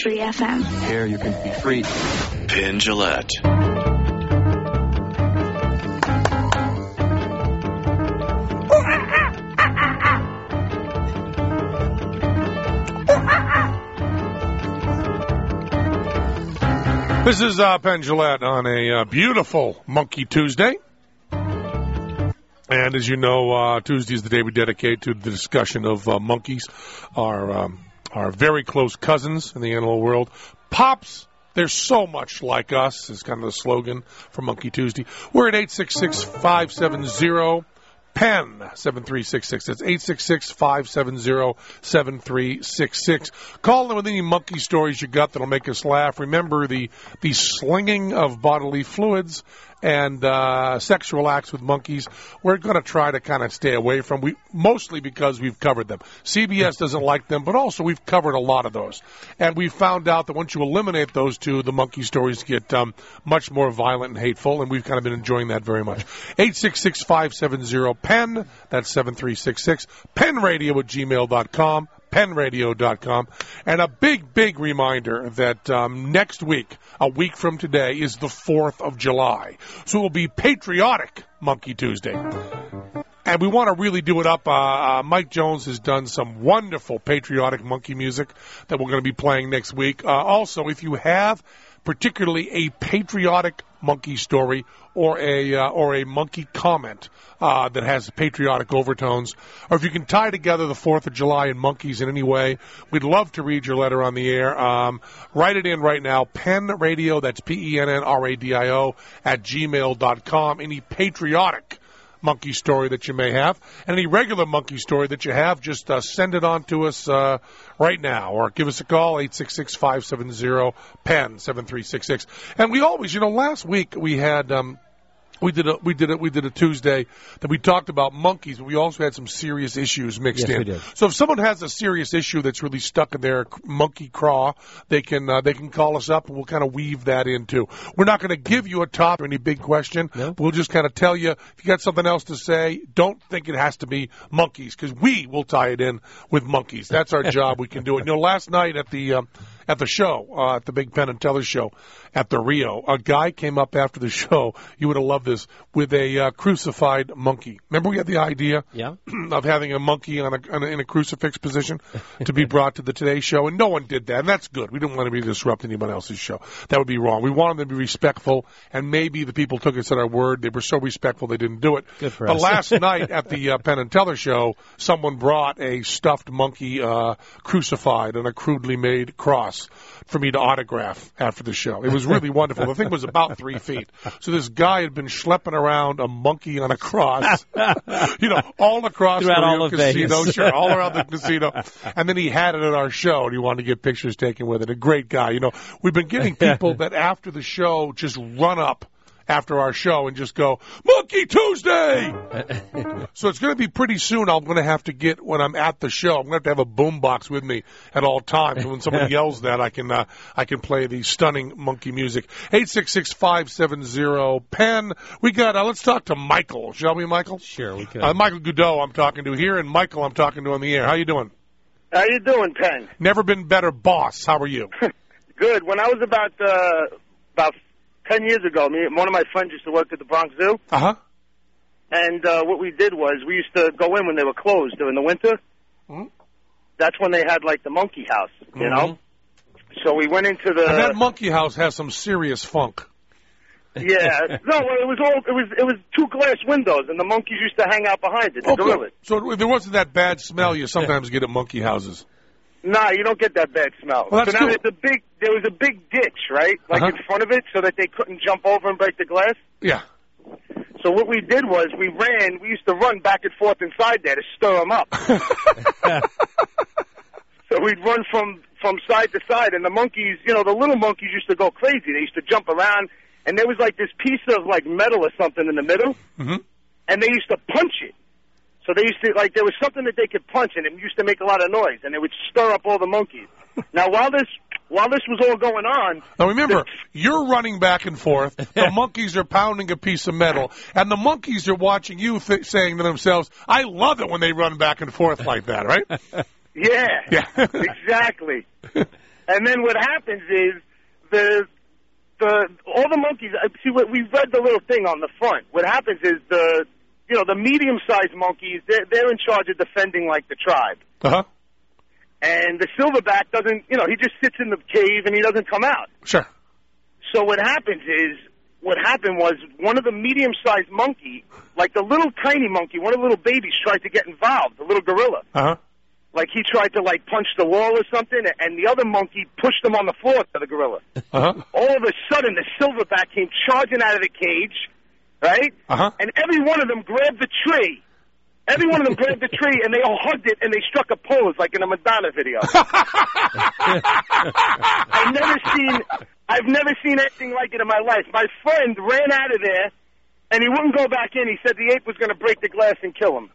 Free FM. Here you can be free. Penn Jillette. This is Penn Jillette on a beautiful Monkey Tuesday. And as you know, Tuesday is the day we dedicate to the discussion of monkeys, our very close cousins in the animal world. Pops, they're so much like us, is kind of the slogan for Monkey Tuesday. We're at 866-570-PENN 7366. That's 866-570-7366. Call in with any monkey stories you got that'll make us laugh. Remember the slinging of bodily fluids and sexual acts with monkeys, we're going to try to kind of stay away from, mostly because we've covered them. CBS doesn't like them, but also we've covered a lot of those. And we found out that once you eliminate those two, the monkey stories get much more violent and hateful, and we've kind of been enjoying that very much. 866-570-PENN, that's 7366, PennRadio@gmail.com. PennRadio.com. And a big reminder that next week, a week from today, is the 4th of July. So it will be Patriotic Monkey Tuesday. And we want to really do it up. Mike Jones has done some wonderful patriotic monkey music that we're going to be playing next week. Also, if you have particularly a patriotic monkey story or a monkey comment that has patriotic overtones, or if you can tie together the 4th of July and monkeys in any way, we'd love to read your letter on the air. Write it in right now, Penn Radio, that's PENNRADIO, @gmail.com. Any patriotic monkey story that you may have, and any regular monkey story that you have, just send it on to us right now, or give us a call, 866-570-PENN 7366. And we always, last week we had we did a Tuesday that we talked about monkeys, but we also had some serious issues mixed in. We did. So if someone has a serious issue that's really stuck in their monkey craw, they can call us up and we'll kind of weave that into. We're not going to give you a topic or any big question. No. We'll just kind of tell you, if you got something else to say, don't think it has to be monkeys, because we will tie it in with monkeys. That's our job. We can do it. Last night at the show, at the Big Penn and Teller show at the Rio, a guy came up after the show, you would have loved this, with a crucified monkey. Remember we had the idea of having a monkey in a crucifix position to be brought to the Today Show, and no one did that, and that's good. We didn't want to be disrupt anyone else's show. That would be wrong. We wanted them to be respectful, and maybe the people took us at our word. They were so respectful they didn't do it. Good for but us. last night at the Penn and Teller show, someone brought a stuffed monkey crucified on a crudely made cross for me to autograph after the show. It was really wonderful. The thing was about 3 feet. So this guy had been schlepping around a monkey on a cross, all across Throughout the all Rio of casino, Vegas. sure, all around the casino. And then he had it at our show, and he wanted to get pictures taken with it. A great guy. We've been getting people that after the show just run up after our show and just go, Monkey Tuesday! So it's going to be pretty soon. I'm going to have to get, when I'm at the show, I'm going to have a boombox with me at all times. And when someone yells that, I can play the stunning monkey music. 866-570-PENN. We got, let's talk to Michael. Shall we, Michael? Sure, we could. Michael Goudot I'm talking to here, and Michael I'm talking to on the air. How you doing? How you doing, Penn? Never been better, boss. How are you? Good. When I was about 10 years ago, one of my friends used to work at the Bronx Zoo. Uh-huh. And what we did was we used to go in when they were closed during the winter. Mm-hmm. That's when they had, the monkey house, you know? So we went into the... And that monkey house has some serious funk. Yeah. No, it was two glass windows, and the monkeys used to hang out behind it. Okay. So there wasn't that bad smell you sometimes get at monkey houses. Nah, you don't get that bad smell. Well, that's so now cool. there was a big ditch, right? In front of it so that they couldn't jump over and break the glass. Yeah. So what we did was we used to run back and forth inside there to stir them up. So we'd run from side to side, and the monkeys, the little monkeys used to go crazy. They used to jump around, and there was this piece of metal or something in the middle, and they used to punch it. So they used to, there was something that they could punch, and it used to make a lot of noise, and it would stir up all the monkeys. Now, while this was all going on... Now, remember, you're running back and forth, the monkeys are pounding a piece of metal, and the monkeys are watching you saying to themselves, I love it when they run back and forth like that, right? Yeah, exactly. And then what happens is all the monkeys. See, we read the little thing on the front. What happens is the medium-sized monkeys. They're in charge of defending like the tribe. Uh-huh. And the silverback doesn't. He just sits in the cave and he doesn't come out. Sure. So what happened was one of the medium-sized monkey, like the little tiny monkey, one of the little babies tried to get involved, the little gorilla. Uh-huh. Like he tried to punch the wall or something, and the other monkey pushed him on the floor to the gorilla. Uh-huh. All of a sudden, the silverback came charging out of the cage, right? Uh-huh. And every one of them grabbed the tree. Every one of them grabbed the tree, and they all hugged it, and they struck a pose like in a Madonna video. I've never seen anything like it in my life. My friend ran out of there, and he wouldn't go back in. He said the ape was going to break the glass and kill him.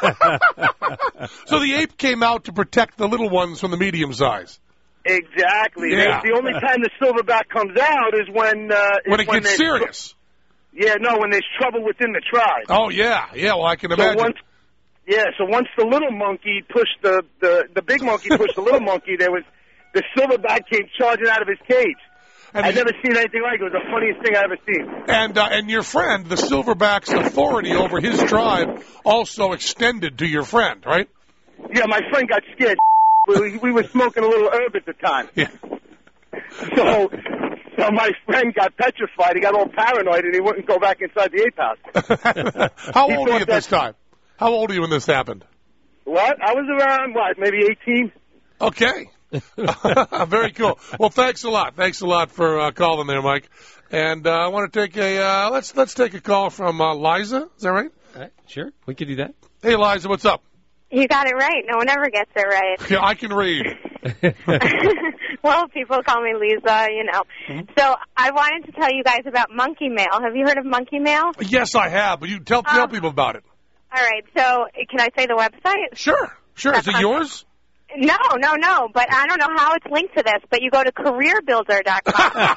So the ape came out to protect the little ones from the medium size. Exactly. Yeah. The only time the silverback comes out is when it gets serious. When there's trouble within the tribe. Oh, yeah. Yeah, well, I can imagine. So once the little monkey pushed the big monkey pushed the little monkey, the silverback came charging out of his cage. I've never seen anything like it. It was the funniest thing I've ever seen. And your friend, the silverback's authority over his tribe also extended to your friend, right? Yeah, my friend got scared. We were smoking a little herb at the time. Yeah. So my friend got petrified. He got all paranoid, and he wouldn't go back inside the ape house. How old are you at this time? How old are you when this happened? What? I was around, maybe 18? Okay. Very cool. Well, thanks a lot. Thanks a lot for calling there, Mike. And I want to take let's take a call from Liza. Is that right? Sure, we could do that. Hey, Liza, what's up? You got it right. No one ever gets it right. Yeah, I can read. Well, people call me Lisa, Mm-hmm. So I wanted to tell you guys about monkey mail. Have you heard of monkey mail? Yes, I have. But you tell people about it. All right. So can I say the website? Sure. Is it yours? No. But I don't know how it's linked to this. But you go to careerbuilder.com.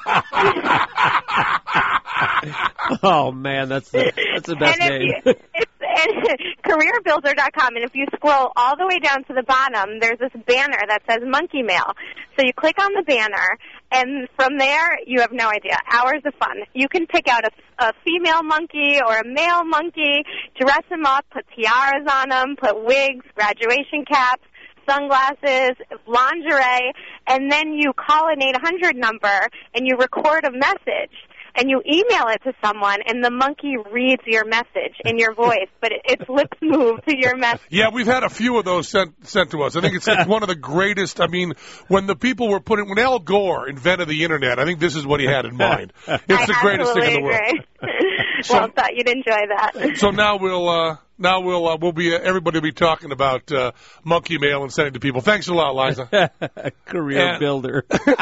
Oh man, that's the best name. It's careerbuilder.com, and if you scroll all the way down to the bottom, there's this banner that says monkey mail. So you click on the banner, and from there, you have no idea. Hours of fun. You can pick out a female monkey or a male monkey, dress them up, put tiaras on them, put wigs, graduation caps, sunglasses, lingerie, and then you call an 800 number, and you record a message. And you email it to someone, and the monkey reads your message in your voice, but its lips move to your message. Yeah, we've had a few of those sent to us. I think it's one of the greatest. I mean, when Al Gore invented the Internet, I think this is what he had in mind. It's the greatest thing in the world. Well, thought you'd enjoy that. So now everybody will be talking about monkey mail and sending to people. Thanks a lot, Liza. Career builder.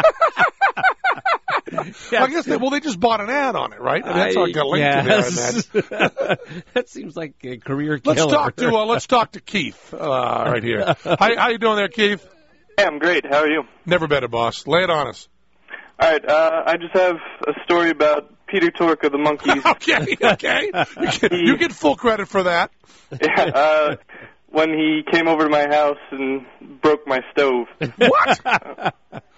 I guess they just bought an ad on it, right? And that's how I got linked to there. That seems like a career killer. Let's talk to Keith right here. How you doing there, Keith? Hey, I'm great. How are you? Never better, boss. Lay it on us. All right. I just have a story about Peter Tork of the Monkees. Okay. You get full credit for that. Yeah. When he came over to my house and broke my stove. What?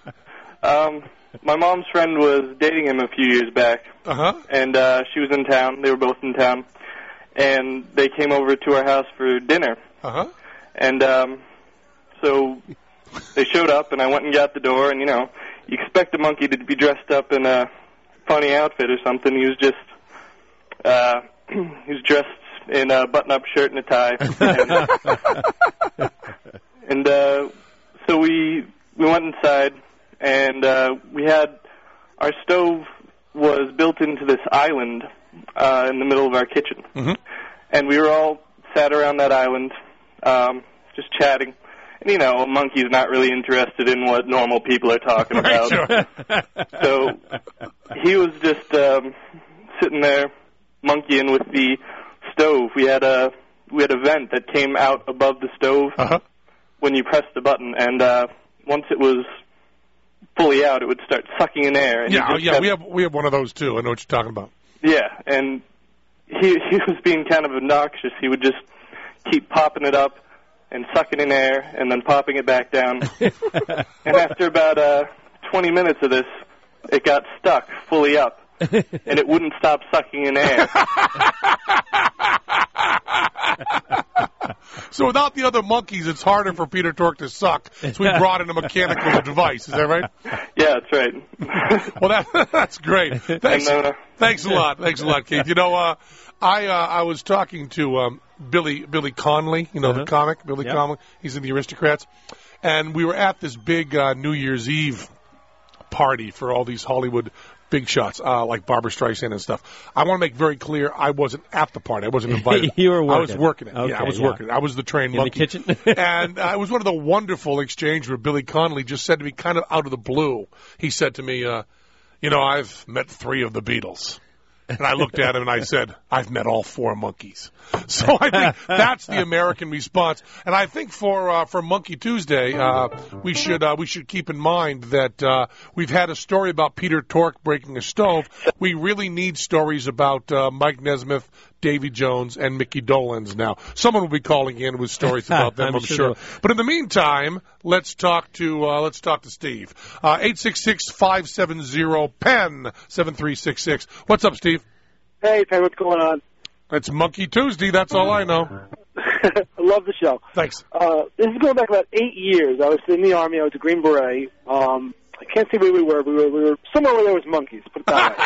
My mom's friend was dating him a few years back, and she was in town. They were both in town, and they came over to our house for dinner. And so they showed up, and I went and got the door, and, you expect a monkey to be dressed up in a funny outfit or something. He was just, he was dressed in a button-up shirt and a tie. And so we went inside. And we had our stove was built into this island in the middle of our kitchen. Mm-hmm. And we were all sat around that island just chatting. And, a monkey's not really interested in what normal people are talking about. Sure. So he was just sitting there monkeying with the stove. We had a vent that came out above the stove when you pressed the button. And once it was fully out, it would start sucking in air. And we have one of those too. I know what you're talking about. Yeah, and he was being kind of obnoxious. He would just keep popping it up and sucking in air and then popping it back down. And after about 20 minutes of this, it got stuck fully up, and it wouldn't stop sucking in air. So without the other monkeys, it's harder for Peter Tork to suck. So we brought in a mechanical device. Is that right? Yeah, that's right. Well, that's great. Thanks a lot. Thanks a lot, Keith. You know, I was talking to Billy Connolly, you know, the comic, Billy Connolly. He's in the Aristocrats. And we were at this big New Year's Eve party for all these Hollywood big shots, like Barbra Streisand and stuff. I want to make very clear I wasn't at the party. I wasn't invited. You were working. I was working it. Okay, I was working it. I was the trained monkey. In the kitchen? And it was one of the wonderful exchanges where Billy Connolly just said to me kind of out of the blue, he said to me, you know, I've met 3 of the Beatles. And I looked at him and I said, I've met all 4 monkeys. So I think that's the American response. And I think for Monkey Tuesday, we should keep in mind that we've had a story about Peter Tork breaking a stove. We really need stories about Mike Nesmith, Davy Jones, and Mickey Dolenz now. Someone will be calling in with stories about them, I'm sure. But in the meantime, let's talk to Steve. 866-570-PEN 7366. What's up, Steve? Hey, Penn, what's going on? It's Monkey Tuesday. That's all I know. I love the show. Thanks. This is going back about 8 years. I was in the Army. I was a Green Beret. I can't say where we were. We were somewhere where there was monkeys. Put it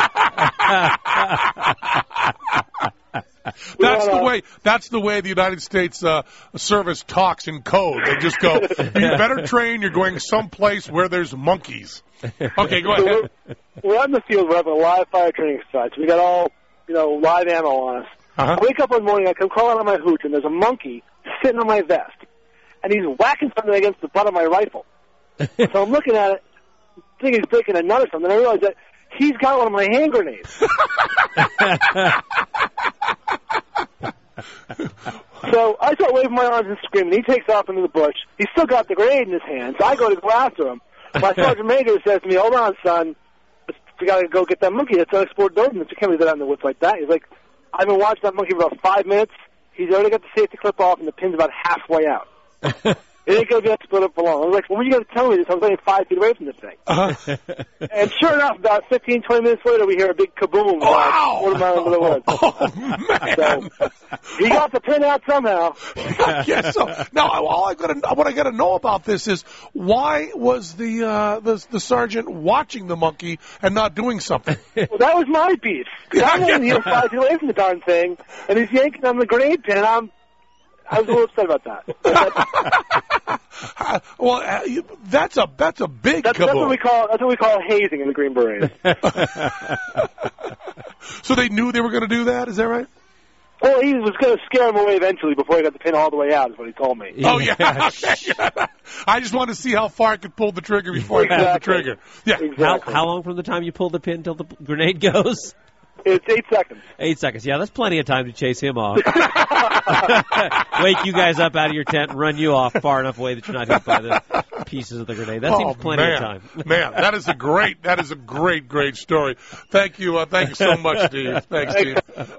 that way. That's the way the United States service talks in code. They just go, you better train. You're going someplace where there's monkeys. Okay, go ahead. We're out in the field. We're having a live fire training exercise. We got all, live ammo on us. I wake up one morning. I come crawling out of my hooch, and there's a monkey sitting on my vest, and he's whacking something against the butt of my rifle. So I'm looking at it, thinking he's breaking a nut or something. I realize that he's got one of my hand grenades. So I start waving my arms and screaming. He takes off into the bush. He's still got the grenade in his hand, so I go after him. My sergeant major says to me, hold on, son. We got to go get that monkey. That's unexplored ordnance. You can't leave that out in the woods like that. He's like, I've been watching that monkey for about 5 minutes. He's already got the safety clip off, and the pin's about halfway out. It ain't going to be split up for long. I was like, well, when are you going to tell me this? I was only 5 feet away from this thing. And sure enough, about 15, 20 minutes later, we hear a big kaboom about a quarter mile into the woods. Oh, man. So, he got the pin out somehow. Yes. So, now, what I got to know about this is why was the sergeant watching the monkey and not doing something? Well, that was my beef. I'm only 5 feet away from the darn thing, and he's yanking on the grenade pin. I was a little upset about that. Well, that's a big kaboom. That's what we call hazing in the Green Berets. So they knew they were going to do that? Is that right? Well, he was going to scare him away eventually before he got the pin all the way out, is what he told me. Oh, yeah. I just wanted to see how far I could pull the trigger before I pulled the trigger. Yeah. Exactly. How long from the time you pull the pin till the grenade goes? It's 8 seconds. 8 seconds. Yeah, that's plenty of time to chase him off. Wake you guys up out of your tent and run you off far enough away that you're not hit by the pieces of the grenade. That seems plenty of time. Man, that is a great story. Thank you so much, Steve. Thanks, Steve.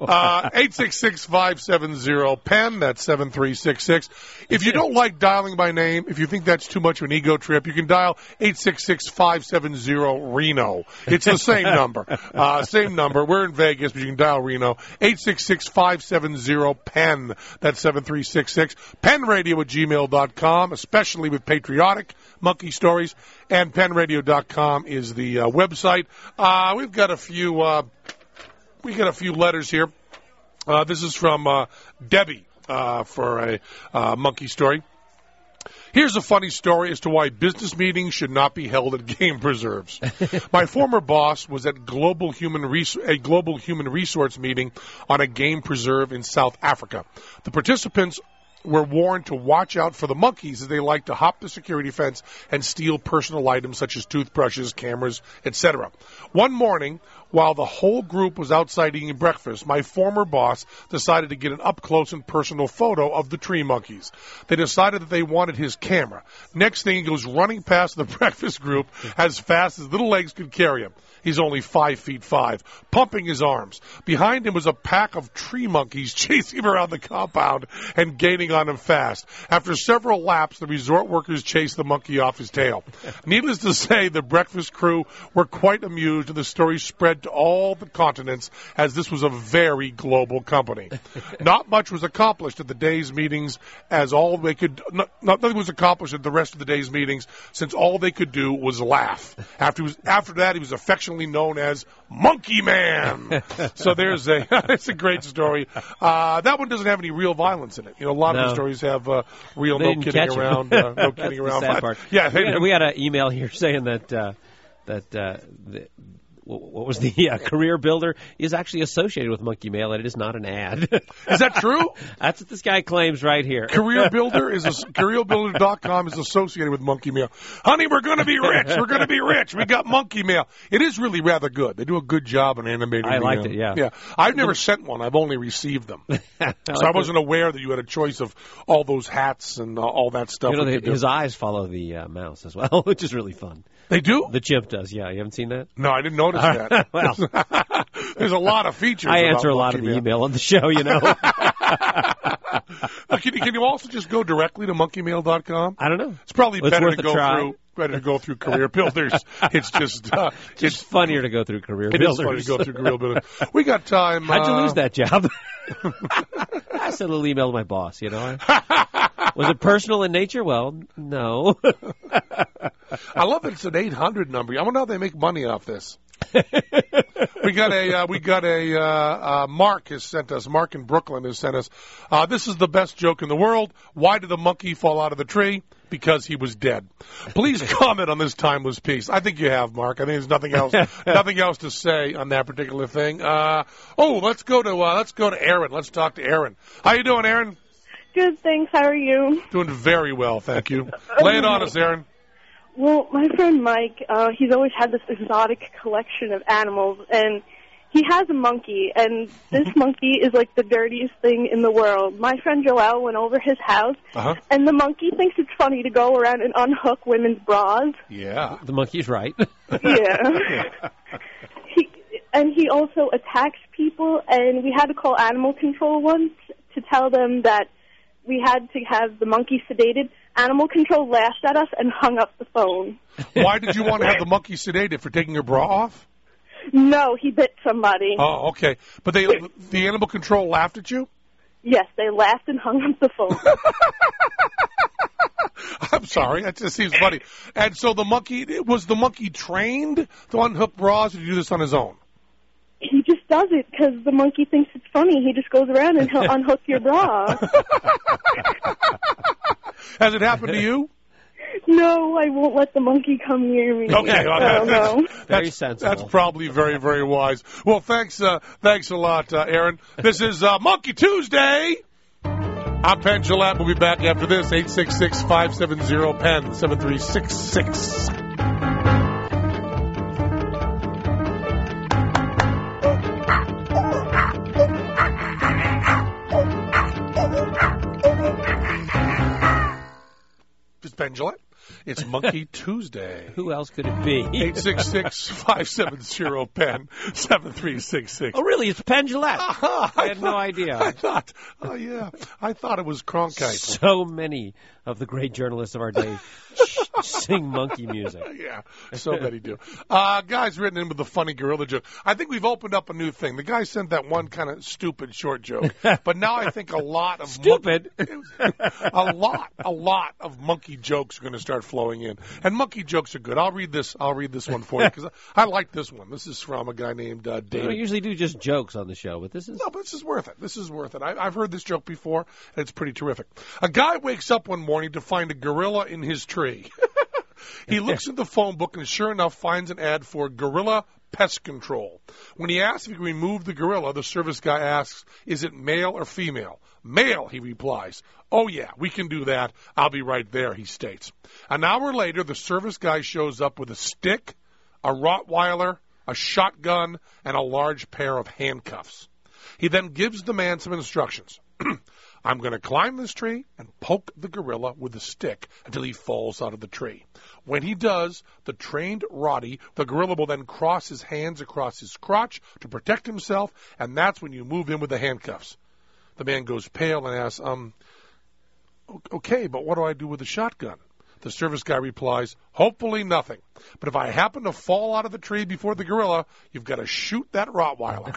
866-570-PEN. That's 7366. If you don't like dialing by name, if you think that's too much of an ego trip, you can dial 866-570-RENO. It's the same number. We're in Vegas, but you can dial Reno. 866-570-PEN. That's 7366. PenRadio@gmail.com, especially with patriotic monkey stories. And PenRadio.com is the website. We've got a few letters here. This is from Debbie for a monkey story. Here's a funny story as to why business meetings should not be held at game preserves. My former boss was at a global human resource meeting on a game preserve in South Africa. The participants were warned to watch out for the monkeys as they like to hop the security fence and steal personal items such as toothbrushes, cameras, etc. One morning, while the whole group was outside eating breakfast, my former boss decided to get an up-close and personal photo of the tree monkeys. They decided that they wanted his camera. Next thing, he goes running past the breakfast group as fast as little legs could carry him. He's only 5'5", pumping his arms. Behind him was a pack of tree monkeys chasing him around the compound and gaining on him fast. After several laps, the resort workers chased the monkey off his tail. Needless to say, the breakfast crew were quite amused, and the story spread to all the continents as this was a very global company. Not much was accomplished at the day's meetings, as all they could nothing was accomplished at the rest of the day's meetings, since all they could do was laugh. After that, he was affectionately known as Monkey Man. So there's it's a great story. That one doesn't have any real violence in it. You know, a lot of the stories have real no kidding around. No kidding around. The sad part. Yeah, we had an email here saying that what was the Career Builder is actually associated with Monkey Mail, and it is not an ad. Is that true? That's what this guy claims right here. Career Builder CareerBuilder.com is associated with Monkey Mail. Honey, we're going to be rich. We're going to be rich. We got Monkey Mail. It is really rather good. They do a good job in animating. I liked it. Yeah. I've never sent one. I've only received them, so I wasn't aware that you had a choice of all those hats and all that stuff. You know, his eyes follow the mouse as well, which is really fun. They do? The chimp does, yeah. You haven't seen that? No, I didn't notice that. Well, there's a lot of features. I answer a lot of the email on the show, you know. Can you also just go directly to monkeymail.com? I don't know. It's probably better to go through Career Builders. It's just it's funnier to go through Career Builders. It is funny to go through Career Builders. We got time. How'd you lose that job? I sent a little email to my boss, you know. Was it personal in nature? Well, no. I love that it's an 800 number. I wonder how they make money off this. We got a Mark has sent us. Mark in Brooklyn has sent us. This is the best joke in the world. Why did the monkey fall out of the tree? Because he was dead. Please comment on this timeless piece. I think you have, Mark. I think there's nothing else to say on that particular thing. Let's go to Aaron. Let's talk to Aaron. How you doing, Aaron? Good, thanks. How are you? Doing very well, thank you. Lay it on us, Aaron. Well, my friend Mike, he's always had this exotic collection of animals, and he has a monkey, and this monkey is like the dirtiest thing in the world. My friend Joel went over his house, and the monkey thinks it's funny to go around and unhook women's bras. Yeah. The monkey's right. Yeah. He also attacks people, and we had to call animal control once to tell them that we had to have the monkey sedated. Animal control laughed at us and hung up the phone. Why did you want to have the monkey sedated? For taking her bra off? No, he bit somebody. Oh, okay. But the animal control laughed at you? Yes, they laughed and hung up the phone. I'm sorry. That just seems funny. And so was the monkey trained to unhook bras, or did he do this on his own? He just does it because the monkey thinks it's funny. He just goes around and he'll unhook your bra. Has it happened to you? No, I won't let the monkey come near me. Okay, well, very sensible. That's probably very, very wise. Well, thanks a lot, Aaron. This is Monkey Tuesday. I'm Penn Jillette. We'll be back after this. 866-570-PEN 7366. Penn Jillette. It's Monkey Tuesday. Who else could it be? 866-570-PEN 7366. Oh, really? It's Penn Jillette. I had no idea. I thought it was Cronkite. So many of the great journalists of our day sing monkey music. Yeah, so many do. Guys written in with the funny gorilla joke. I think we've opened up a new thing. The guy sent that one kind of stupid short joke, but now I think a lot of stupid, a lot of monkey jokes are going to start flowing in, and monkey jokes are good. I'll read this one for you because I like this one. This is from a guy named David. We don't usually do just jokes on the show, but this is worth it. This is worth it. I've heard this joke before, and it's pretty terrific. A guy wakes up one morning to find a gorilla in his tree. He looks at the phone book and sure enough finds an ad for Gorilla Pest Control. When he asks if he can remove the gorilla, the service guy asks, is it male or female? Male, he replies. Oh, yeah, we can do that. I'll be right there, he states. An hour later, the service guy shows up with a stick, a Rottweiler, a shotgun, and a large pair of handcuffs. He then gives the man some instructions. I'm going to climb this tree and poke the gorilla with a stick until he falls out of the tree. When he does, the trained Roddy, the gorilla will then cross his hands across his crotch to protect himself, and that's when you move in with the handcuffs. The man goes pale and asks, Okay, but what do I do with the shotgun? The service guy replies, hopefully nothing. But if I happen to fall out of the tree before the gorilla, you've got to shoot that Rottweiler.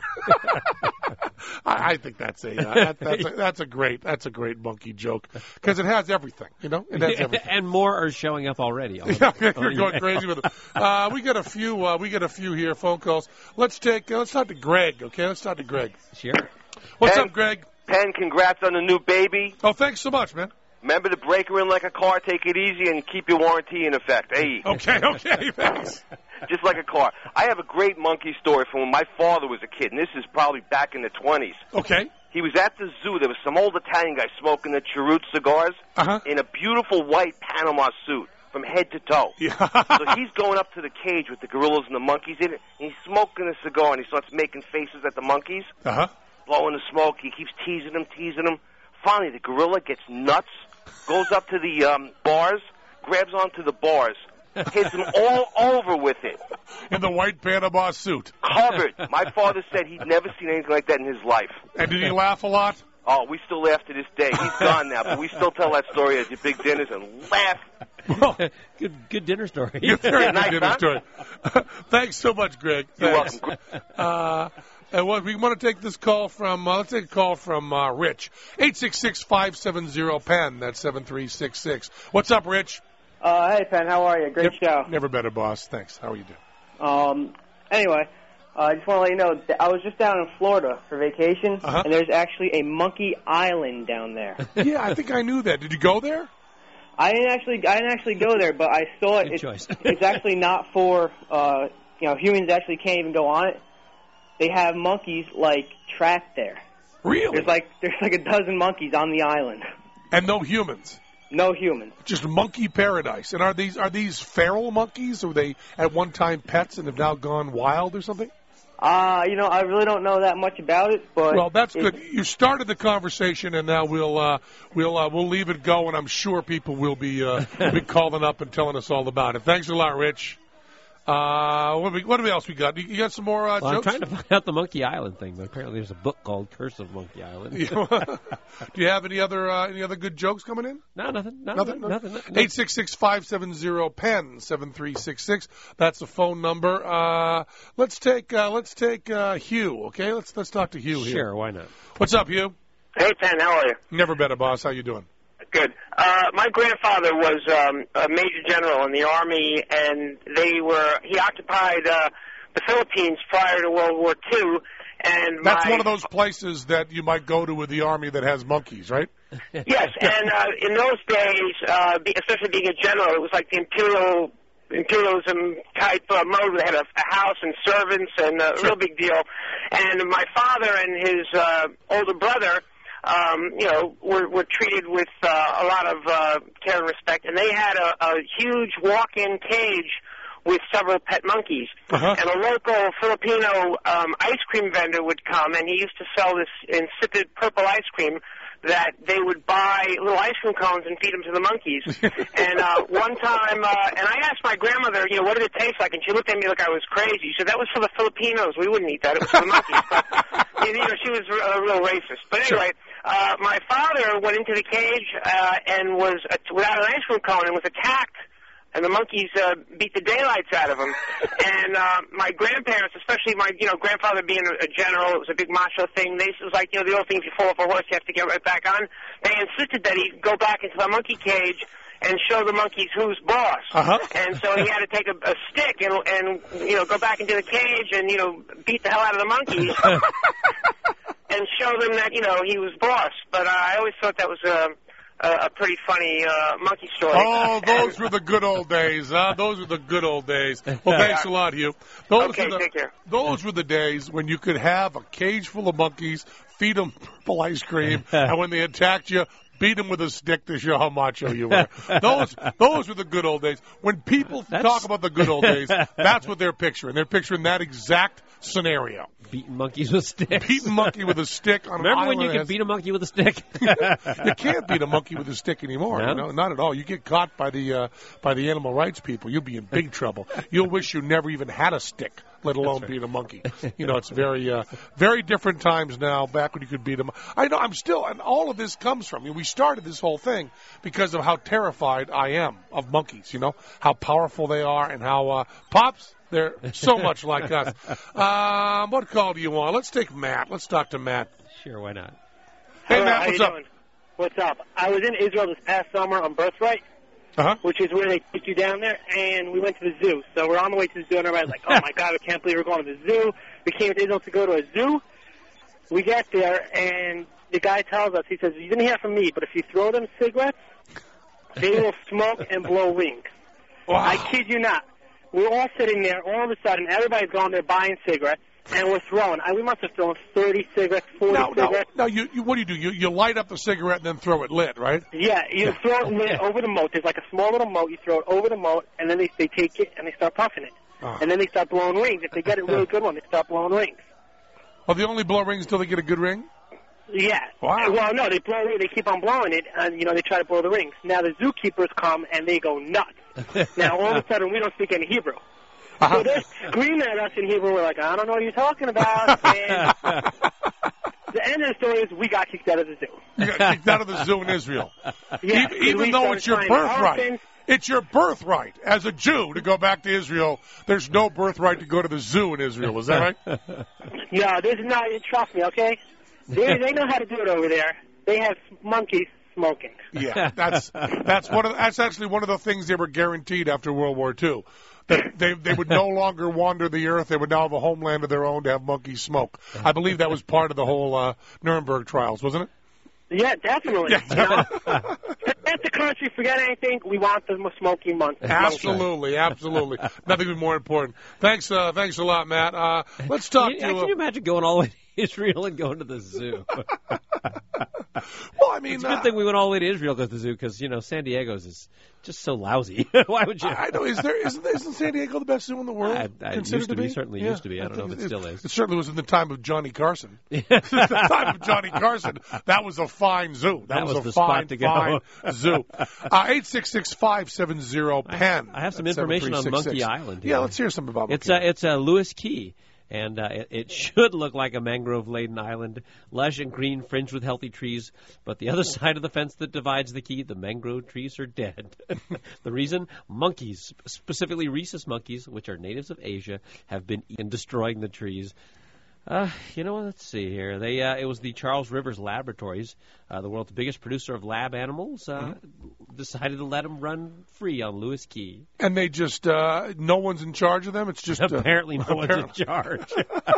I think that's a great monkey joke because it has everything, It has everything. And more are showing up already. Yeah, you're going crazy with it. We got a few here phone calls. Let's talk to Greg. Okay, let's talk to Greg. Sure. What's up, Greg? Penn, congrats on the new baby. Oh, thanks so much, man. Remember to break her in like a car, take it easy, and keep your warranty in effect. Hey. Okay, thanks. Just like a car. I have a great monkey story from when my father was a kid, and this is probably back in the 20s. Okay. He was at the zoo. There was some old Italian guy smoking the cheroot cigars in a beautiful white Panama suit from head to toe. Yeah. So he's going up to the cage with the gorillas and the monkeys in it, and he's smoking a cigar, and he starts making faces at the monkeys, blowing the smoke. He keeps teasing them. Finally, the gorilla gets nuts, goes up to the bars, grabs onto the bars, hits them all over with it. In the white Panama suit. Covered. My father said he'd never seen anything like that in his life. And did he laugh a lot? Oh, we still laugh to this day. He's gone now, but we still tell that story at the big dinners and laugh. Well, good dinner story. Good dinner story. Thanks so much, Greg. Thanks. You're welcome. And we want to take this call from, let's take a call from Rich. 866-570-PEN. That's 7366. What's up, Rich? Hey, Penn. How are you? Great show. Never better, boss. Thanks. How are you doing? Anyway, I just want to let you know, I was just down in Florida for vacation, and there's actually a monkey island down there. Yeah, I think I knew that. Did you go there? I didn't actually go there, but I saw it. It's actually not for, humans actually can't even go on it. They have monkeys, trapped there. Really? There's like a dozen monkeys on the island. And no humans? No humans. Just monkey paradise. And are these feral monkeys? Or were they at one time pets and have now gone wild or something? I really don't know that much about it, but... Well, that's good. You started the conversation, and now we'll leave it go, and I'm sure people will be calling up and telling us all about it. Thanks a lot, Rich. What else we got? You got some more jokes? I'm trying to find out the Monkey Island thing, but apparently there's a book called Curse of Monkey Island. Do you have any other good jokes coming in? No, nothing. 866-570-PEN 7366. That's the phone number. Let's take Hugh. Okay, let's talk to Hugh here. Sure, why not? What's up, Hugh? Hey, Penn. How are you? Never better, boss. How you doing? Good. My grandfather was a major general in the Army, and he occupied the Philippines prior to World War II. And that's one of those places that you might go to with the Army that has monkeys, right? Yes, and in those days, especially being a general, it was like the imperialism type mode. They had a house and servants and a real big deal. And my father and his older brother were treated with a lot of care and respect, and they had a huge walk-in cage with several pet monkeys. And a local Filipino ice cream vendor would come, and he used to sell this insipid purple ice cream that they would buy little ice cream cones and feed them to the monkeys. And one time, and I asked my grandmother, what did it taste like? And she looked at me like I was crazy. She said, that was for the Filipinos. We wouldn't eat that. It was for the monkeys. But, she was a real racist. But anyway, my father went into the cage and was without an ice cream cone and was attacked. And the monkeys beat the daylights out of him. And my grandparents, especially my grandfather being a general, it was a big macho thing. It was like, the old thing, if you fall off a horse, you have to get right back on. They insisted that he go back into the monkey cage and show the monkeys who's boss. And so he had to take a stick and go back into the cage and, beat the hell out of the monkeys and show them that, he was boss. But I always thought that was a pretty funny monkey story. Oh, those were the good old days. Those were the good old days. Well, thanks a lot, Hugh. Take care. Those were the days when you could have a cage full of monkeys, feed them purple ice cream, and when they attacked you, beat them with a stick to show how macho you were. Those were the good old days. When people talk about the good old days, that's what they're picturing. They're picturing that exact scenario. Beating monkeys with sticks. Beating monkey with a stick on an Remember island. when you could beat a monkey with a stick? You can't beat a monkey with a stick anymore. No? You know? Not at all. You get caught by the animal rights people, you'll be in big trouble. You'll wish you never even had a stick, let alone beat a monkey. You know, it's very different times now. Back when you could beat them. I know. I'm still, and all of this comes from. We started this whole thing because of how terrified I am of monkeys. You know how powerful they are and how Pops. They're so much like us. What call do you want? Let's take Matt. Let's talk to Matt. Sure, why not? Hey, Matt, how what's you up? doing? What's up? I was in Israel this past summer on Birthright, which is where they take you down there, and we went to the zoo. So we're on the way to the zoo, and everybody's like, oh, my God, I can't believe we're going to the zoo. We came to Israel to go to a zoo. We get there, and the guy tells us, he says, you didn't hear from me, but if you throw them cigarettes, they will smoke and blow rings. Wow. I kid you not. We're all sitting there. All of a sudden, everybody's going there buying cigarettes, and we're throwing. We must have thrown 30 cigarettes, 40 cigarettes. No, what do? You light up the cigarette and then throw it lit, right? Yeah, you throw it lit over the moat. There's like a small little moat. You throw it over the moat, and then they take it, and they start puffing it. And then they start blowing rings. If they get a really good one, they start blowing rings. Well, they only blow rings until they get a good ring? Yeah. Wow. Well, no, they blow. They keep on blowing it, and they try to blow the rings. Now the zookeepers come and they go nuts. Now all of a sudden we don't speak any Hebrew, so they're screaming at us in Hebrew. We're like, I don't know what you're talking about. And the end of the story is we got kicked out of the zoo. You got kicked out of the zoo in Israel. Yeah, even though it's your birthright. It's your birthright as a Jew to go back to Israel. There's no birthright to go to the zoo in Israel. Is that right? Yeah, there's not. Trust me, okay? They know how to do it over there. They have monkeys smoking. Yeah, that's actually one of the things they were guaranteed after World War II. That they would no longer wander the earth. They would now have a homeland of their own to have monkeys smoke. I believe that was part of the whole Nuremberg trials, wasn't it? Yeah, definitely. Yeah, Forget the country, forget anything. We want the smoking monkeys. Absolutely. Nothing would be more important. Thanks a lot, Matt. Let's talk to. Can you imagine going all the way to Israel and going to the zoo? Well, I mean, it's a good thing we went all the way to Israel to go to the zoo because San Diego's is just so lousy. Why would you? I know. Isn't San Diego the best zoo in the world? Used to be. Certainly used to be. I don't know if it still is. It certainly was in the time of Johnny Carson. The time of Johnny Carson, that was a fine zoo. That was a fine zoo. 866-570-PEN. I have some information on Monkey Island here. Yeah, let's hear some about Monkey Island. It's Lewis Key. And it should look like a mangrove-laden island, lush and green, fringed with healthy trees. But the other side of the fence that divides the key, the mangrove trees are dead. The reason? Monkeys, specifically rhesus monkeys, which are natives of Asia, have been eaten, destroying the trees. Let's see here. It was the Charles Rivers Laboratories, the world's biggest producer of lab animals, decided to let them run free on Lewis Key. And they just, no one's in charge of them? It's just apparently no one's in charge.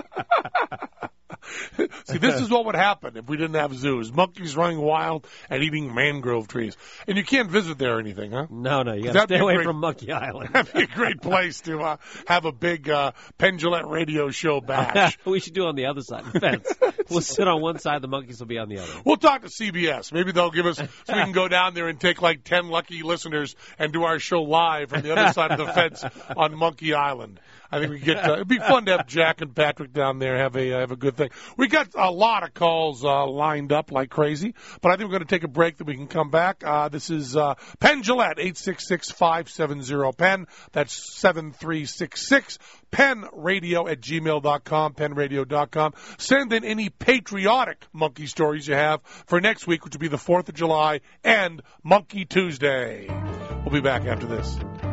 See, this is what would happen if we didn't have zoos. Monkeys running wild and eating mangrove trees. And you can't visit there or anything, huh? No, you got to stay away from Monkey Island. That'd be a great place to have a big Penn Jillette radio show bash. We should do it on the other side of the fence. We'll sit on one side, the monkeys will be on the other. We'll talk to CBS. Maybe they'll give us, so we can go down there and take like 10 lucky listeners and do our show live from the other side of the fence on Monkey Island. I think we get. It'd be fun to have Jack and Patrick down there have a good thing. We got a lot of calls lined up like crazy, but I think we're going to take a break. Then we can come back. This is Penn Jillette 866-570-PEN. That's 7366. PennRadio@gmail.com. PennRadio.com. Send in any patriotic monkey stories you have for next week, which will be the 4th of July and Monkey Tuesday. We'll be back after this.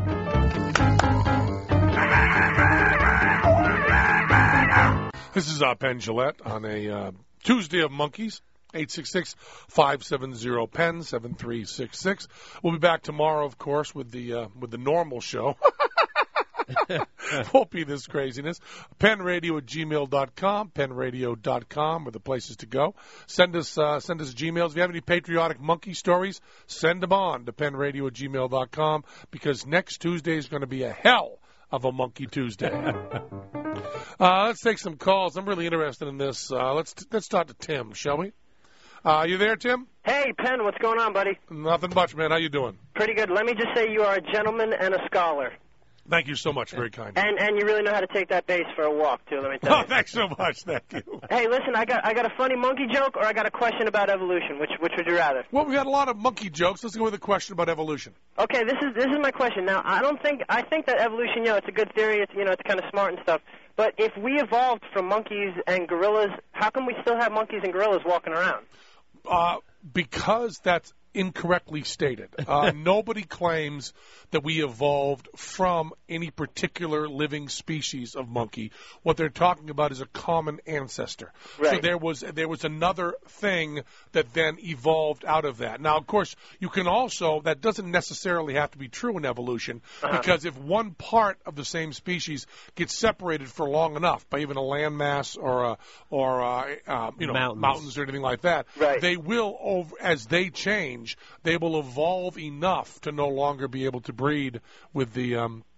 This is Penn Jillette on a Tuesday of Monkeys. 866-570-PEN, 7366. We'll be back tomorrow, of course, with the normal show. Won't be this craziness. PennRadio@gmail.com. PennRadio.com are the places to go. Send us Gmails. If you have any patriotic monkey stories, send them on to PennRadio@gmail.com because next Tuesday is going to be a hell of a Monkey Tuesday. Let's take some calls. I'm really interested in this. Let's talk to Tim, shall we? You there, Tim? Hey, Penn, what's going on, buddy? Nothing much, man. How you doing? Pretty good. Let me just say you are a gentleman and a scholar. Thank you so much. Very kind. And you really know how to take that bass for a walk, too, let me tell you. Oh, thanks so much. Thank you. Hey, listen, I got a funny monkey joke, or I got a question about evolution. Which would you rather? Well, we got a lot of monkey jokes. Let's go with a question about evolution. Okay, this is my question. Now, I think that evolution, it's a good theory. It's kind of smart and stuff. But if we evolved from monkeys and gorillas, how come we still have monkeys and gorillas walking around? Because that's incorrectly stated. Nobody claims that we evolved from any particular living species of monkey. What they're talking about is a common ancestor. Right. So there was another thing that then evolved out of that. Now, of course, you can also, that doesn't necessarily have to be true in evolution, because if one part of the same species gets separated for long enough by even a landmass or mountains or anything like that, they will, as they change, they will evolve enough to no longer be able to breed with the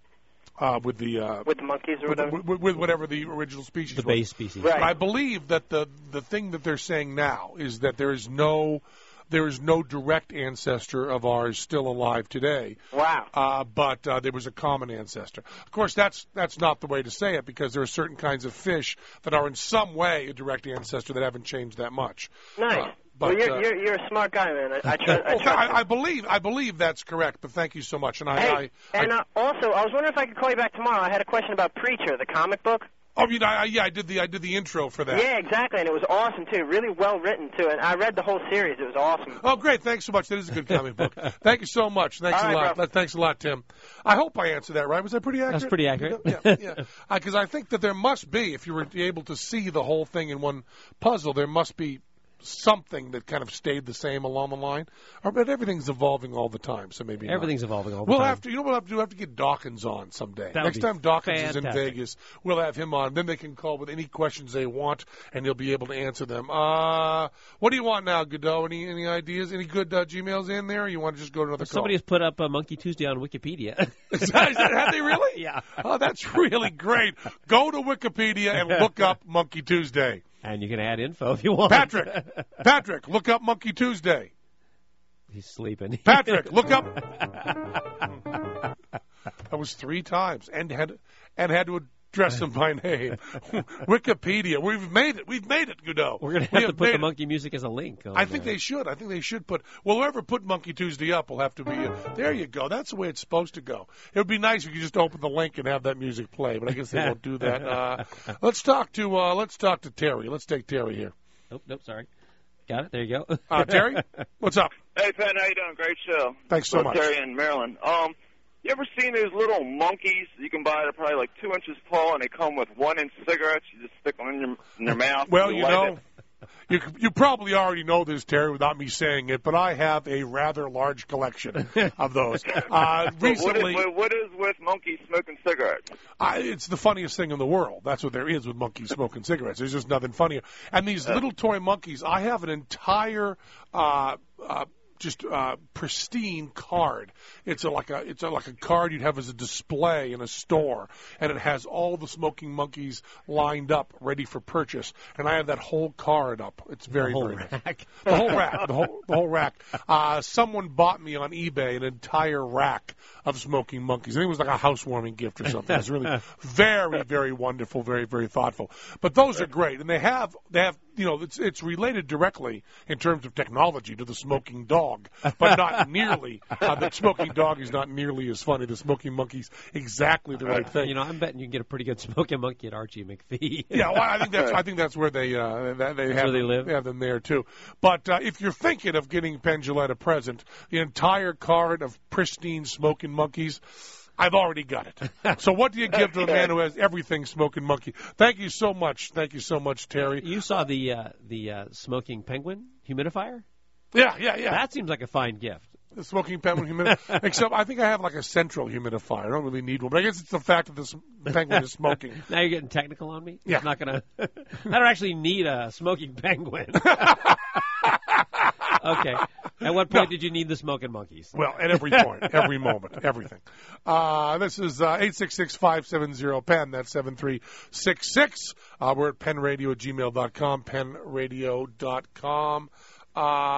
monkeys or whatever, with whatever the original species, the base species. Right. I believe that the thing that they're saying now is that there is no direct ancestor of ours still alive today. Wow. But there was a common ancestor. Of course, that's not the way to say it, because there are certain kinds of fish that are in some way a direct ancestor that haven't changed that much. Nice. But, well, you're a smart guy, man. I believe that's correct. But thank you so much. And also, I was wondering if I could call you back tomorrow. I had a question about Preacher, the comic book. Oh, I did the intro for that. Yeah, exactly, and it was awesome too. Really well written too, and I read the whole series. It was awesome. Oh, great! Thanks so much. That is a good comic book. Thank you so much. Thanks a lot. Thanks a lot, Tim. I hope I answered that right. Was that pretty accurate? That's pretty accurate. Yeah. Because I think that there must be, if you were able to see the whole thing in one puzzle, there must be something that kind of stayed the same along the line. But everything's evolving all the time, so maybe everything's evaluing all the time. We'll have to, what we'll have to do? We'll have to get Dawkins on someday. Next time Dawkins is in Vegas, we'll have him on. Then they can call with any questions they want, and he'll be able to answer them. What do you want now, Godot? Any ideas? Any good Gmails in there? Or you want to just go to another call? Somebody has put up Monkey Tuesday on Wikipedia. Have they really? Yeah. Oh, that's really great. Go to Wikipedia and look up Monkey Tuesday. And you can add info if you want. Patrick, look up Monkey Tuesday. He's sleeping. Patrick, look up. That was 3 times, and had to address him by name. Wikipedia. We've made it, Godot. We're going to have to put the monkey music as a link. I think they should. Put. Well, whoever put Monkey Tuesday up will have to be. There you go. That's the way it's supposed to go. It would be nice if you could just open the link and have that music play, but I guess they won't do that. Let's talk to Terry. Let's take Terry here. Oh, nope, sorry. Got it. There you go. Terry, what's up? Hey, Penn, how you doing? Great show. Thanks so much. Terry in Maryland. You ever seen those little monkeys you can buy? They're probably like 2 inches tall, and they come with 1-inch cigarettes. You just stick them in your mouth. Well, you probably already know this, Terry, without me saying it, but I have a rather large collection of those. Recently, what is with monkeys smoking cigarettes? It's the funniest thing in the world. That's what there is with monkeys smoking cigarettes. There's just nothing funnier. And these little toy monkeys, I have an entire pristine card. It's like a card you'd have as a display in a store, and it has all the smoking monkeys lined up, ready for purchase. And I have that whole card up. It's very, very nice. The whole rack. The whole rack. Someone bought me on eBay an entire rack of smoking monkeys. I think it was like a housewarming gift or something. It was really very, very wonderful, very, very thoughtful. But those are great, and they have it's related directly in terms of technology to the smoking dog, but not nearly. The smoking dog is not nearly as funny. The smoking monkey's exactly the right thing. I'm betting you can get a pretty good smoking monkey at Archie McPhee. Yeah, well, I think that's where they live. They have them there too. But if you're thinking of getting Penn Jillette a present, the entire card of pristine smoking monkeys, I've already got it. So what do you give to a man who has everything smoking monkey? Thank you so much. Thank you so much, Terry. You saw the smoking penguin humidifier? Yeah. That seems like a fine gift. The smoking penguin humidifier. Except I think I have like a central humidifier. I don't really need one. But I guess it's the fact that this penguin is smoking. Now you're getting technical on me? Yeah. It's not going to... I don't actually need a smoking penguin. Okay. At what point did you need the smoking monkeys? Well, at every point, every moment, everything. This is 866-570-PEN. That's 7366. We're at penradio@gmail.com, penradio.com.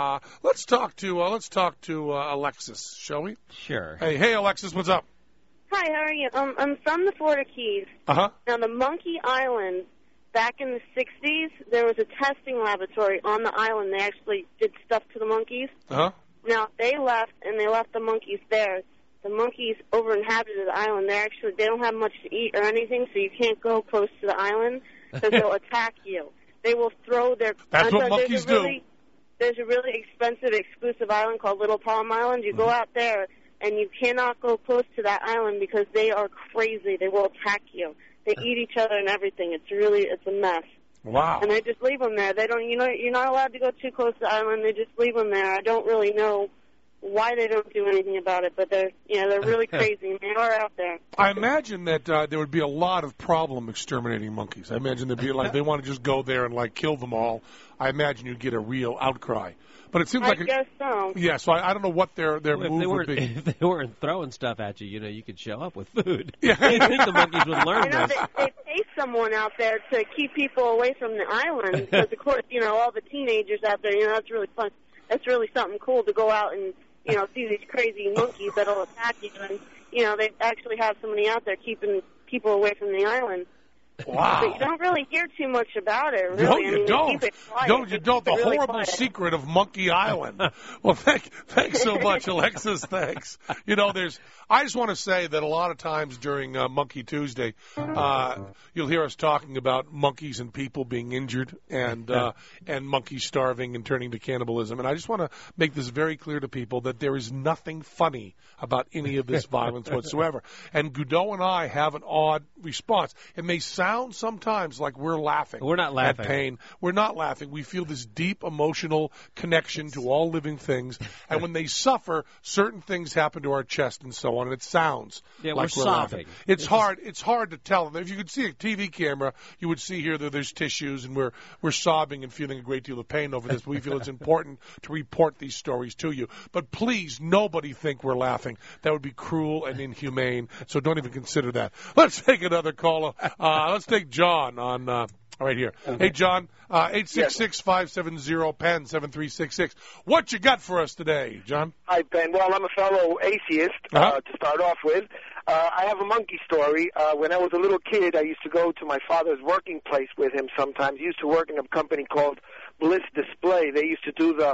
Let's talk to Alexis, shall we? Sure. Hey, Alexis, what's up? Hi, how are you? I'm from the Florida Keys. Uh-huh. Now, the Monkey Island, back in the 60s, there was a testing laboratory on the island. They actually did stuff to the monkeys. Uh-huh. Now, they left, and they left the monkeys there. The monkeys over-inhabited the island. They don't have much to eat or anything, so you can't go close to the island because they'll attack you. They will throw their... That's what monkeys do. There's a really expensive, exclusive island called Little Palm Island. You go out there, and you cannot go close to that island because they are crazy. They will attack you. They eat each other and everything. It's a mess. Wow. And they just leave them there. They don't, you're not allowed to go too close to the island. They just leave them there. I don't really know why they don't do anything about it, but they're really crazy. They are out there. I imagine that there would be a lot of problem exterminating monkeys. I imagine there'd be they want to just go there and kill them all. I imagine you'd get a real outcry. But it seems I guess so. Yeah, so I don't know what their move would be. If they weren't throwing stuff at you, you could show up with food. Yeah. I think the monkeys would learn this. They pay someone out there to keep people away from the island because, of course, all the teenagers out there, that's really fun. That's really something cool to go out and, see these crazy monkeys that'll attack you. And, they actually have somebody out there keeping people away from the island. Wow. But you don't really hear too much about it, really. No, you don't. Keep it quiet. No, you don't. The really horrible quiet. secret of Monkey Island. Well, thanks so much, Alexis. Thanks. I just want to say that a lot of times during Monkey Tuesday, you'll hear us talking about monkeys and people being injured and monkeys starving and turning to cannibalism. And I just want to make this very clear to people that there is nothing funny about any of this violence whatsoever. And Godot and I have an odd response. It may sound sometimes like we're laughing. We're not laughing. At pain. We're not laughing. We feel this deep emotional connection to all living things. And when they suffer, certain things happen to our chest and so on. And it sounds like we're sobbing. laughing. It's hard to tell. If you could see a TV camera, you would see here that there's tissues and we're sobbing and feeling a great deal of pain over this. But we feel it's important to report these stories to you. But please, nobody think we're laughing. That would be cruel and inhumane. So don't even consider that. Let's take another caller. Let's take John on right here. Hey, John, 866-570-PEN, 7366. What you got for us today, John? Hi, Ben. Well, I'm a fellow atheist, to start off with. I have a monkey story. When I was a little kid, I used to go to my father's working place with him sometimes. He used to work in a company called Bliss Display. They used to do the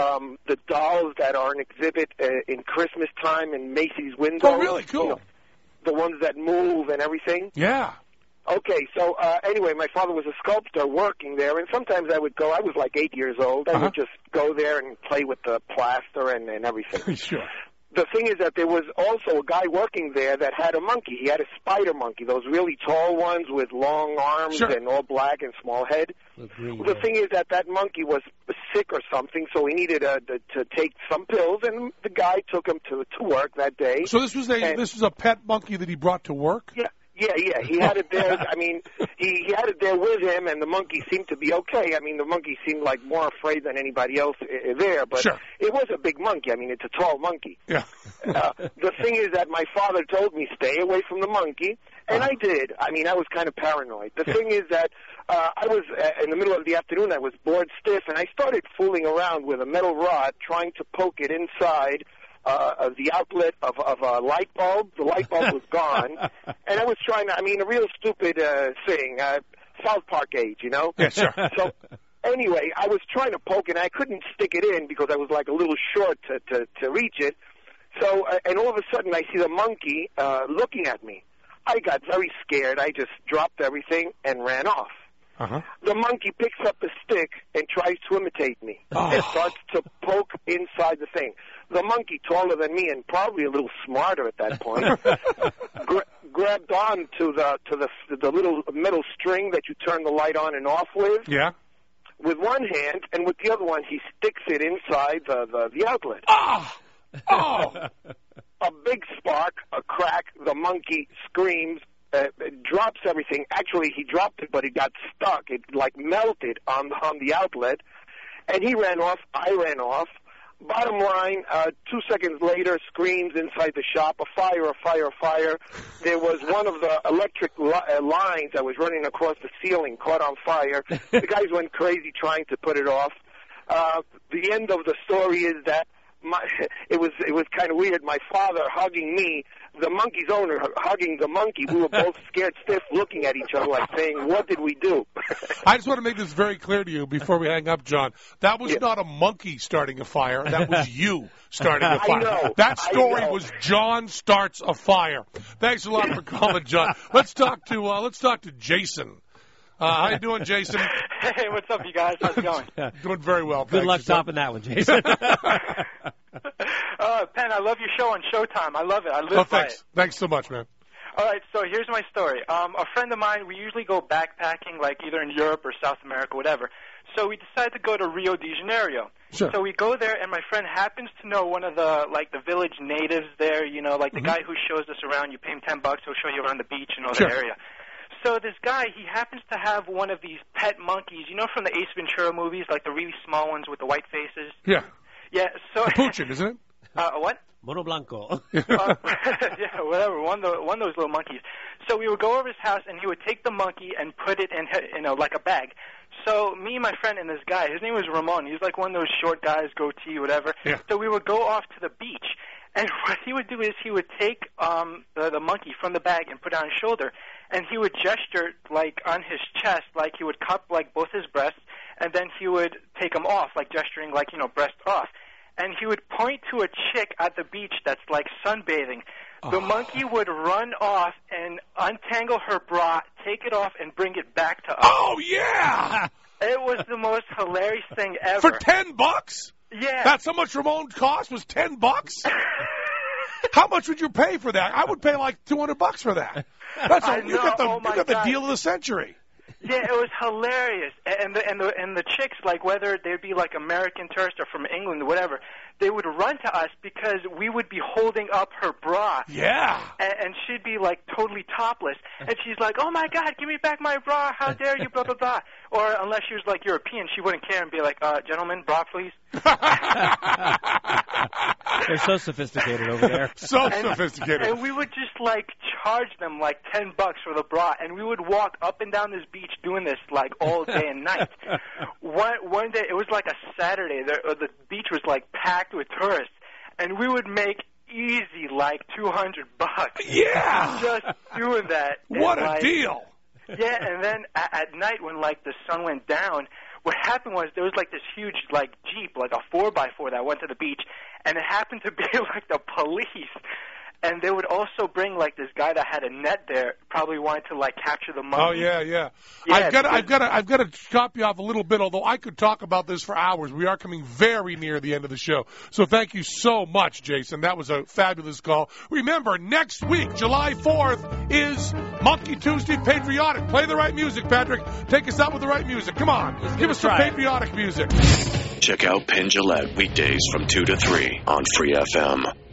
dolls that are an exhibit in Christmas time in Macy's windows. Oh, really? Cool. The ones that move and everything. Yeah. Okay, so anyway, my father was a sculptor working there, and sometimes I would go. I was like 8 years old. I would just go there and play with the plaster and everything. Sure. The thing is that there was also a guy working there that had a monkey. He had a spider monkey, those really tall ones with long arms and all black and small head. The thing is that monkey was sick or something, so he needed to take some pills, and the guy took him to work that day. So this was a pet monkey that he brought to work? Yeah. Yeah, he had it there. I mean, he had it there with him, and the monkey seemed to be okay. I mean, the monkey seemed like more afraid than anybody else there, but it was a big monkey. I mean, it's a tall monkey. Yeah. The thing is that my father told me stay away from the monkey, and I did. I mean, I was kind of paranoid. The thing is that I was in the middle of the afternoon. I was bored stiff, and I started fooling around with a metal rod, trying to poke it inside the outlet of a light bulb. The light bulb was gone. And I was trying to, a real stupid thing, South Park age, Yeah, sure. So anyway, I was trying to poke it, and I couldn't stick it in because I was like a little short to reach it. So, and all of a sudden I see the monkey looking at me. I got very scared. I just dropped everything and ran off. The monkey picks up a stick and tries to imitate me and starts to poke inside the thing. The monkey, taller than me and probably a little smarter at that point, grabbed on to the little metal string that you turn the light on and off with. Yeah. With one hand, and with the other one, he sticks it inside the outlet. A big spark, a crack. The monkey screams. Drops everything. Actually, he dropped it, but it got stuck. It melted on the outlet, and he ran off. I ran off. Bottom line, 2 seconds later, screams inside the shop, a fire, a fire, a fire. There was one of the electric lines that was running across the ceiling caught on fire. The guys went crazy trying to put it off. The end of the story is that it was kind of weird. My father hugging me the monkey's owner hugging the monkey. We were both scared stiff, looking at each other, like saying, "What did we do?" I just want to make this very clear to you before we hang up, John. That was not a monkey starting a fire. That was you starting a fire. I know. That story was John starts a fire. Thanks a lot for calling, John. Let's talk to Jason. How you doing, Jason? Hey, what's up, you guys? How's it going? Doing very well. Good luck topping that one, Jason. Penn, I love your show on Showtime. I love it. I live by it. Thanks so much, man. All right, so here's my story. A friend of mine, we usually go backpacking, like either in Europe or South America, whatever. So we decided to go to Rio de Janeiro. Sure. So we go there, and my friend happens to know one of the village natives there. You know, like the guy who shows us around. You pay him $10, he'll show you around the beach and all the area. So this guy, he happens to have one of these pet monkeys, you know, from the Ace Ventura movies, like the really small ones with the white faces. Yeah. Yeah. So. Capuchin, isn't it? What? Mono Blanco. Yeah, whatever. One of those little monkeys. So we would go over his house, and he would take the monkey and put it in like a bag. So me, my friend, and this guy, his name was Ramon. He's like one of those short guys, goatee, whatever. Yeah. So we would go off to the beach, and what he would do is he would take the monkey from the bag and put it on his shoulder, and he would gesture like on his chest, like he would cup like both his breasts, and then he would take them off, like gesturing like, you know, breast off. And he would point to a chick at the beach that's like sunbathing. The monkey would run off and untangle her bra, take it off, and bring it back to us. Oh, yeah! It was the most hilarious thing ever. For $10? Yeah. That's how much Ramon cost, was $10? How much would you pay for that? I would pay like $200 for that. You got the deal of the century. Yeah, it was hilarious, and the chicks, like whether they'd be like American tourists or from England or whatever, they would run to us because we would be holding up her bra. Yeah. And she'd be like totally topless, and she's like, "Oh my God, give me back my bra! How dare you!" Blah blah blah. Or unless she was like European, she wouldn't care and be like, "Gentlemen, bra, please." They're so sophisticated over there. Sophisticated. And we would just like charge them like $10 for the bra, and we would walk up and down this beach doing this like all day and night. One day, it was like a Saturday. The beach was like packed with tourists, and we would make easy like $200. Yeah. Just doing that. What and, a deal. Yeah, and then at night when like the sun went down, what happened was there was like this huge like Jeep, like a 4x4 that went to the beach, and it happened to be like the police. And they would also bring like this guy that had a net there, probably wanted to like capture the monkey. Oh yeah. I've got to stop you off a little bit. Although I could talk about this for hours. We are coming very near the end of the show. So thank you so much, Jason. That was a fabulous call. Remember, next week, July 4th, is Monkey Tuesday Patriotic. Play the right music, Patrick. Take us out with the right music. Come on, give us some patriotic music. Check out Penn Jillette weekdays from 2 to 3 on Free FM.